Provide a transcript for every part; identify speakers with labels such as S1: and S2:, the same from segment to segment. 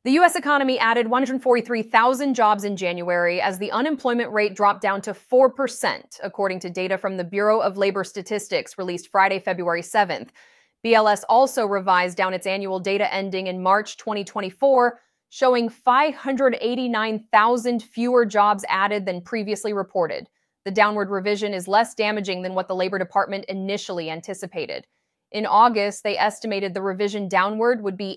S1: The U.S. economy added 143,000 jobs in January as the unemployment rate dropped down to 4%, according to data from the Bureau of Labor Statistics released Friday, February 7th. BLS also revised down its annual data ending in March 2024, showing 589,000 fewer jobs added than previously reported. The downward revision is less damaging than what the Labor Department initially anticipated. In August, they estimated the revision downward would be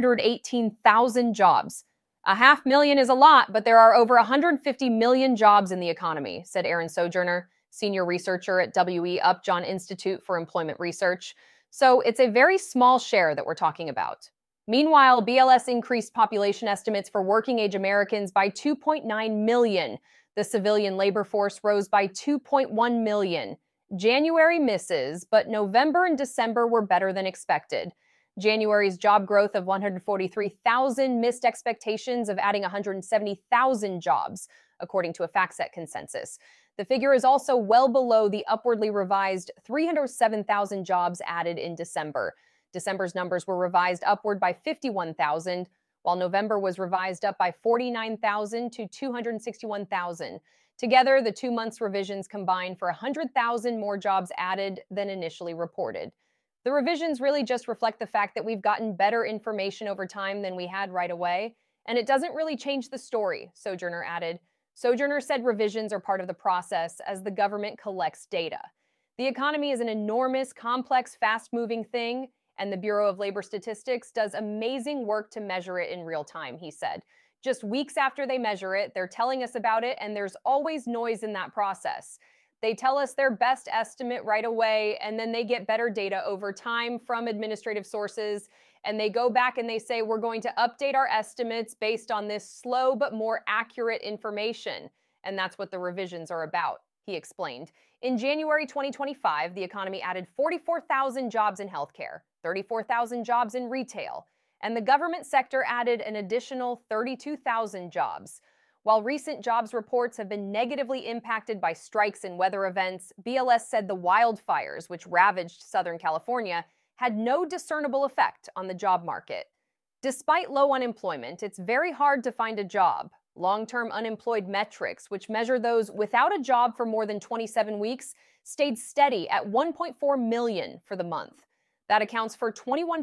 S1: 818,000 jobs. 500,000 is a lot, but there are over 150 million jobs in the economy, said Aaron Sojourner, senior researcher at W.E. Upjohn Institute for Employment Research. So it's a very small share that we're talking about. Meanwhile, BLS increased population estimates for working-age Americans by 2.9 million. The civilian labor force rose by 2.1 million. January misses, but November and December were better than expected. January's job growth of 143,000 missed expectations of adding 170,000 jobs, according to a FactSet consensus. The figure is also well below the upwardly revised 307,000 jobs added in December. December's numbers were revised upward by 51,000, while November was revised up by 49,000 to 261,000. Together, the 2 months revisions combine for 100,000 more jobs added than initially reported. The revisions really just reflect the fact that we've gotten better information over time than we had right away, and it doesn't really change the story, Sojourner added. Sojourner said revisions are part of the process as the government collects data. The economy is an enormous, complex, fast-moving thing, and the Bureau of Labor Statistics does amazing work to measure it in real time, he said. Just weeks after they measure it, they're telling us about it, and there's always noise in that process. They tell us their best estimate right away, and then they get better data over time from administrative sources, and they go back and they say, we're going to update our estimates based on this slow but more accurate information. And that's what the revisions are about, he explained. In January 2025, the economy added 44,000 jobs in healthcare, 34,000 jobs in retail, and the government sector added an additional 32,000 jobs. While recent jobs reports have been negatively impacted by strikes and weather events, BLS said the wildfires, which ravaged Southern California, had no discernible effect on the job market. Despite low unemployment, it's very hard to find a job. Long-term unemployed metrics, which measure those without a job for more than 27 weeks, stayed steady at 1.4 million for the month. That accounts for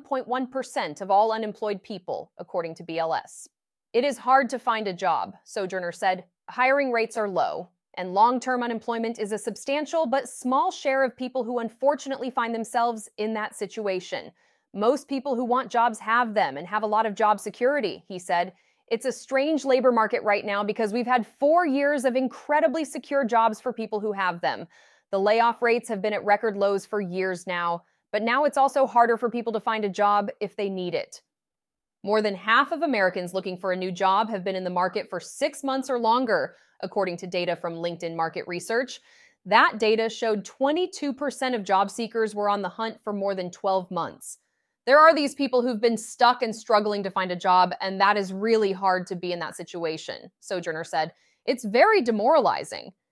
S1: 21.1% of all unemployed people, according to BLS. It is hard to find a job, Sojourner said. Hiring rates are low, and long-term unemployment is a substantial but small share of people who unfortunately find themselves in that situation. Most people who want jobs have them and have a lot of job security, he said. It's a strange labor market right now because we've had 4 years of incredibly secure jobs for people who have them. The layoff rates have been at record lows for years now, but now it's also harder for people to find a job if they need it. More than half of Americans looking for a new job have been in the market for 6 months or longer, according to data from LinkedIn Market Research. That data showed 22% of job seekers were on the hunt for more than 12 months. There are these people who've been stuck and struggling to find a job, and that is really hard to be in that situation, Sojourner said. It's very demoralizing.